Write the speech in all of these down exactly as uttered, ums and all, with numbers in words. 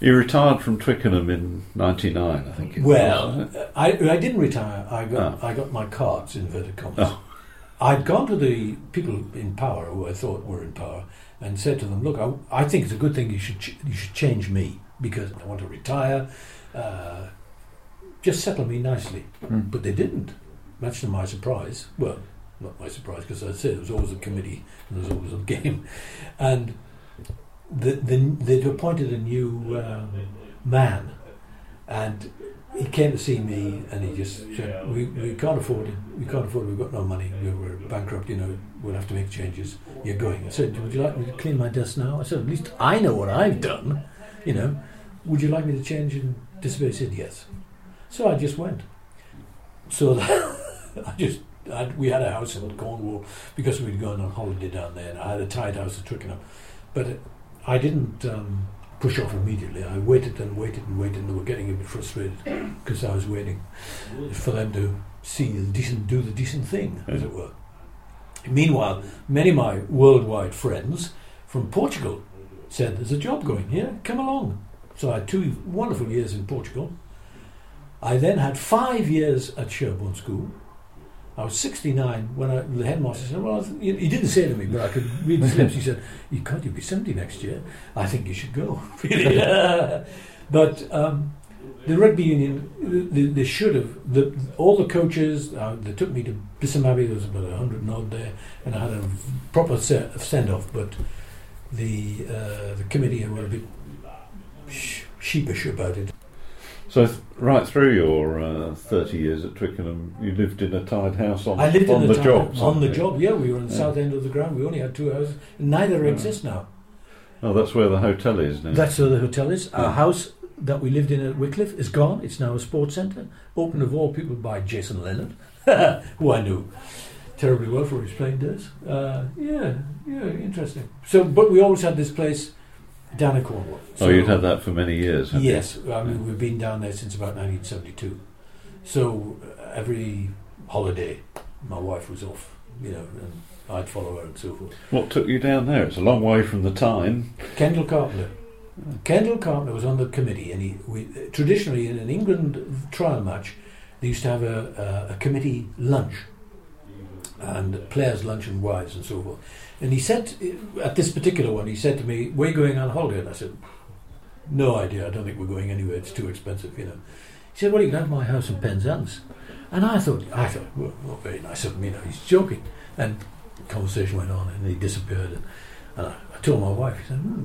You retired from Twickenham in ninety-nine, I think it well, was. Well, I, I didn't retire. I got Oh. I got my cards, inverted commas. Oh. I'd gone to the people in power, who I thought were in power, and said to them, "Look, I, I think it's a good thing you should ch- you should change me because I want to retire. Uh, just settle me nicely." Mm. But they didn't. Much to my surprise. Well, not my surprise, because I said there was always a committee and there was always a game, and the, the, they'd appointed a new uh, man, and he came to see me, and he just said, "We, we can't afford it. We can't afford it. We've got no money. We We're bankrupt. You know, we'll have to make changes. You're going." I said, "Would you like me to clean my desk now?" I said, "At least I know what I've done. You know, would you like me to change and disappear?" He said, "Yes." So I just went. So that I just I, we had a house in Cornwall because we'd gone on holiday down there, and I had a tied house at Twickenham, but it, I didn't um, push off immediately. I waited and waited and waited, and they were getting a bit frustrated because I was waiting for them to see the decent, do the decent thing, as it were. Meanwhile, many of my worldwide friends from Portugal said, "There's a job going here. Come along." So I had two wonderful years in Portugal. I then had five years at Sherborne School. I was sixty-nine when I, the headmaster said, "Well," he, he didn't say to me, but I could read his lips. He said, "You can't, you'll be seventy next year. I think you should go." Really. But um, the rugby union, they, they should have, the, all the coaches, uh, they took me to Bissam Abbey, there was about a hundred and odd there, and I had a proper set of send-off, but the, uh, the committee were a bit sh- sheepish about it. So th- right through your uh, thirty years at Twickenham, you lived in a tied house on, I lived on in the the job. town, on the yeah. job, yeah. We were in the Yeah. south end of the ground. We only had two houses. Neither Yeah. exist now. Oh, that's where the hotel is now. That's where the hotel is. Yeah. Our house that we lived in at Wycliffe is gone. It's now a sports centre, opened of all people by Jason Leonard, who I knew terribly well for his playing days. Uh, yeah, yeah, interesting. So, but we always had this place down in Cornwall. So, oh, you'd had that for many years, have yes, I mean, we've been down there since about nineteen seventy-two. So uh, every holiday, my wife was off, you know, and I'd follow her and so forth. you? What took you down there? It's a long way from the Tyne. Kendall Carpenter. Kendall Carpenter was on the committee, and he we, traditionally in an England trial match, they used to have a, a, a committee lunch, and players' lunch and wives and so forth. And he said, at this particular one, he said to me, "We're going on holiday," and I said, "No idea. I don't think we're going anywhere. It's too expensive, you know." He said, "Well, you can have my house in Penzance." And I thought, I thought, well, not very nice of him, you know. He's joking. And the conversation went on, and he disappeared. And, and I, I told my wife. He said, hmm.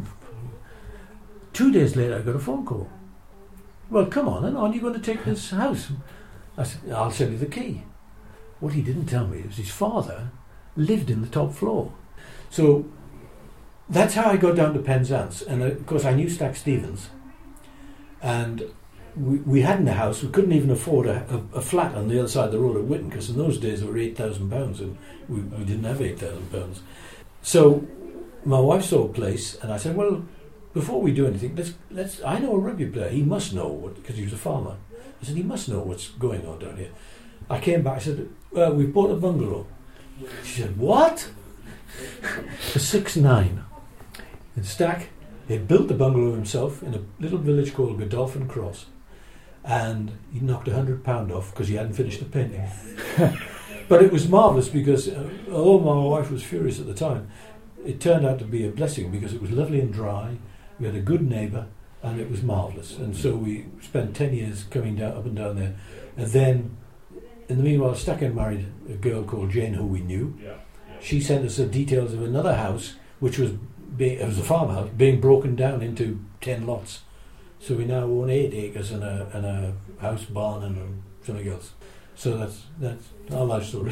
Two days later, I got a phone call. "Well, come on, and aren't you going to take this house?" I said, "I'll send you the key." What he didn't tell me is his father lived in the top floor. So that's how I got down to Penzance. And uh, of course, I knew Stack Stevens. And we, we hadn't a house. We couldn't even afford a, a, a flat on the other side of the road at Whitton, because in those days it were eight thousand pounds, and we, we didn't have eight thousand pounds. So my wife saw a place, and I said, "Well, before we do anything, let's let's. I know a rugby player. He must know what, because he was a farmer." I said, "He must know what's going on down here." I came back. I said, uh, "We've bought a bungalow." She said, "What?" For six nine. In Stack, he built the bungalow himself in a little village called Godolphin Cross, and he knocked a hundred pound off because he hadn't finished the painting. But it was marvellous because, uh, although my wife was furious at the time, it turned out to be a blessing because it was lovely and dry. We had a good neighbour, and it was marvellous. And so we spent ten years coming down up and down there. And then, in the meanwhile, Stack had married a girl called Jane, who we knew. She sent us the details of another house, which was being, it was a farmhouse, being broken down into ten lots. So we now own eight acres and a and a house, barn, and something else. So that's that's our life story.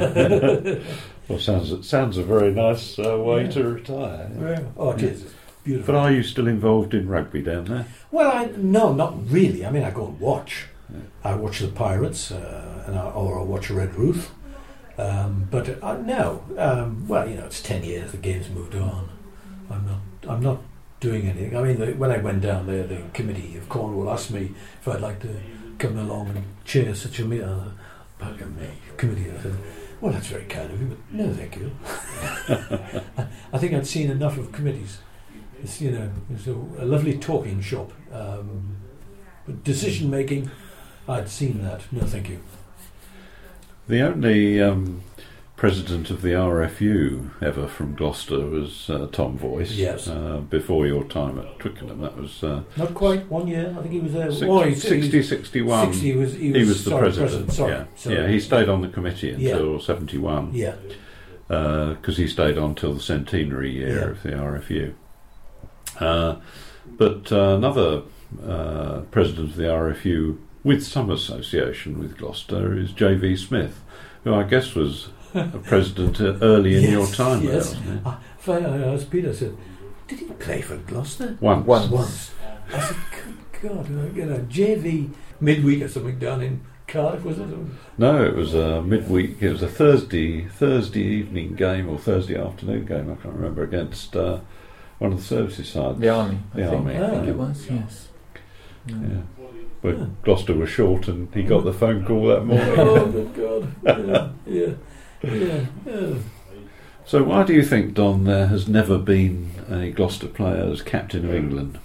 Well, sounds it sounds a very nice uh, way Yeah. to retire. Yeah. Oh, it is. It's beautiful. But are you still involved in rugby down there? Well, I no, not really. I mean, I go and watch. Yeah. I watch the Pirates, uh, and I, or I watch Red Ruth. Um, but uh, no, um, well, you know, it's ten years. The game's moved on. I'm not. I'm not doing anything. I mean, the, when I went down there, the committee of Cornwall asked me if I'd like to come along and chair such a meeting. Uh, me committee. I said, "Well, that's very kind of you, but no, thank you." I, I think I'd seen enough of committees. It's, you know, it's a, a lovely talking shop. Um, but decision making, I'd seen that. No, thank you. The only um, president of the R F U ever from Gloucester was uh, Tom Voice. Yes. Uh, before your time at Twickenham, that was uh, not quite one year. I think he was there. six, oh, he, sixty, sixty-one. sixty was, he, was, he was the sorry, president. president. Sorry, yeah. sorry. yeah, he stayed on the committee until Yeah. seventy-one. Yeah. Because uh, he stayed on till the centenary year Yeah. of the R F U. Uh, but uh, another uh, president of the R F U with some association with Gloucester is J V Smith, who I guess was a president uh, early in yes, your time there, yes. wasn't he? I, I asked Peter, I said, did he play for Gloucester? Once. Once. Once. I said, good God, you know, J V midweek or something down in Cardiff, was it? No, it was a midweek. It was a Thursday Thursday evening game or Thursday afternoon game. I can't remember, against uh, one of the services sides. The Army. I The think. Army. I think Ah. it was. Yes. Yeah. But Yeah. Gloucester was short, and he got the phone call that morning. Oh, good God. Yeah, yeah, yeah. yeah. So, why do you think, Don, there has never been a Gloucester player as captain of England?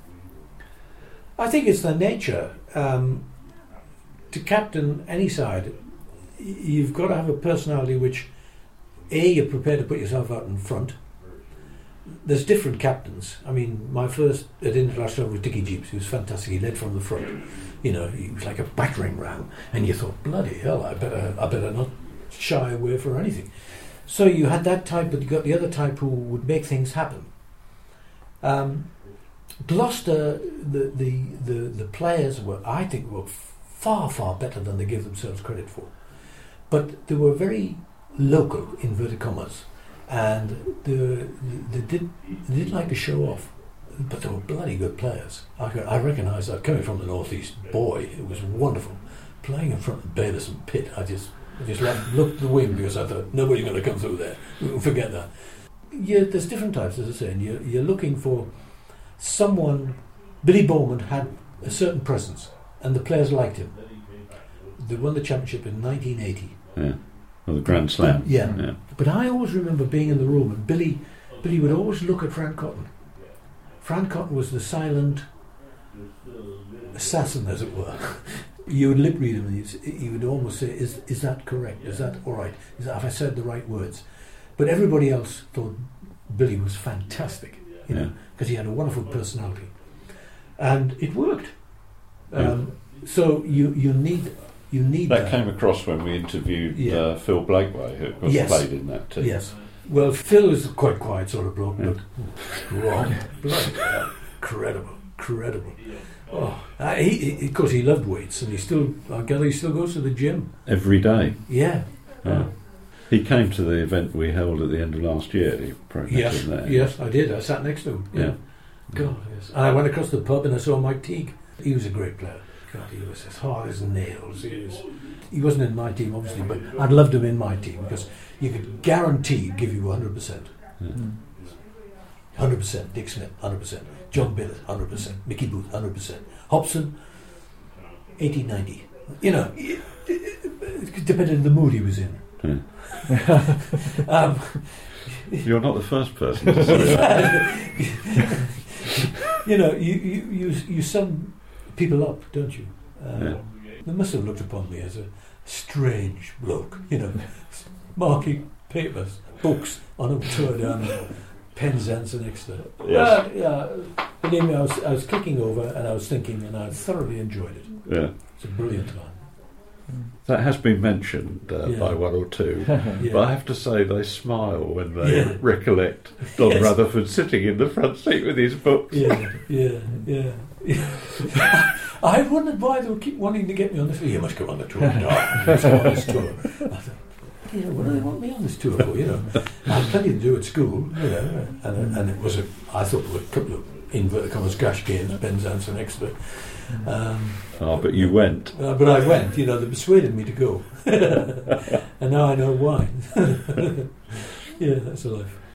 I think it's the nature. Um, to captain any side, y- you've got to have a personality which, A, you're prepared to put yourself out in front. There's different captains. I mean, my first at international was Dickie Jeeps. He was fantastic. He led from the front. You know, he was like a battering ram, and you thought, bloody hell, I better, I better not shy away for anything. So you had that type, but you got the other type who would make things happen. Um, Gloucester, the, the the the players were, I think, were far far better than they give themselves credit for, but they were very local, inverted commas, and they, they did they didn't like to show off, but they were bloody good players. I could, I recognise that coming from the northeast. Boy, it was wonderful playing in front of Bayliss and Pitt. I just I just let, looked the wing because I thought nobody's going to come through there. Forget that. Yeah, there's different types, as I say, and you're, you're looking for someone. Billy Bowman had a certain presence, and the players liked him. They won the championship in nineteen eighty. Yeah, or the Grand Slam. Yeah. yeah. But I always remember being in the room, and Billy, Billy would always look at Fran Cotton. Fran Cotton was the silent assassin, as it were. You would lip read him, and he'd- he would almost say, "Is is that correct? Is that all right? Is that, have I said the right words?" But everybody else thought Billy was fantastic, you know, because he had a wonderful personality, and it worked. Um, so you you need you need That that. came across when we interviewed Yeah. uh, Phil Blakeway, who of course Yes. played in that team. Yes. Well, Phil is a quite quiet sort of bloke, Yeah. but wrong. Bloody hell. Incredible, incredible. Oh, uh, he, he, of course, he loved weights, and he still, I gather, he still goes to the gym. Every day. Yeah. Yeah. He came to the event we held at the end of last year. He probably met Yes, him there. yes, I did. I sat next to him. Yeah. Yeah. God, yes. And I went across the pub and I saw Mike Teague. He was a great player. God, he was as hard as nails. He was. He wasn't in my team, obviously, but I'd loved him in my team because you could guarantee give you one hundred percent. Yeah. Mm. one hundred percent. Dick Smith, one hundred percent. John Billett, one hundred percent. Mickey Booth, one hundred percent. Hobson, eighty ninety. You know, it, it, it depended on the mood he was in. Yeah. um, You're not the first person to say that. you know, you, you, you, you sum people up, don't you? Um, Yeah. They must have looked upon me as a strange bloke, you know, marking papers, books on a tour down Penzance and Exeter. Yes. But, yeah, believe me, I was, I was kicking over and I was thinking, and I thoroughly enjoyed it. Yeah. It's a brilliant time. That has been mentioned uh, Yeah. by one or two. Yeah. But I have to say they smile when they Yeah. recollect Don Yes. Rutherford sitting in the front seat with his books. Yeah, yeah, yeah. I wondered why they would keep wanting to get me on this. You must go on the tour. No, you must go on this tour. I thought, you know, what do they want me on this tour for? You know, I had plenty to do at school. You know, and and it was a. I thought there were a couple of inverted commas gash games, Penzance and Exeter. Um, Ah, but you went. uh, but I went. You know, they persuaded me to go, and now I know why. Yeah, that's a life.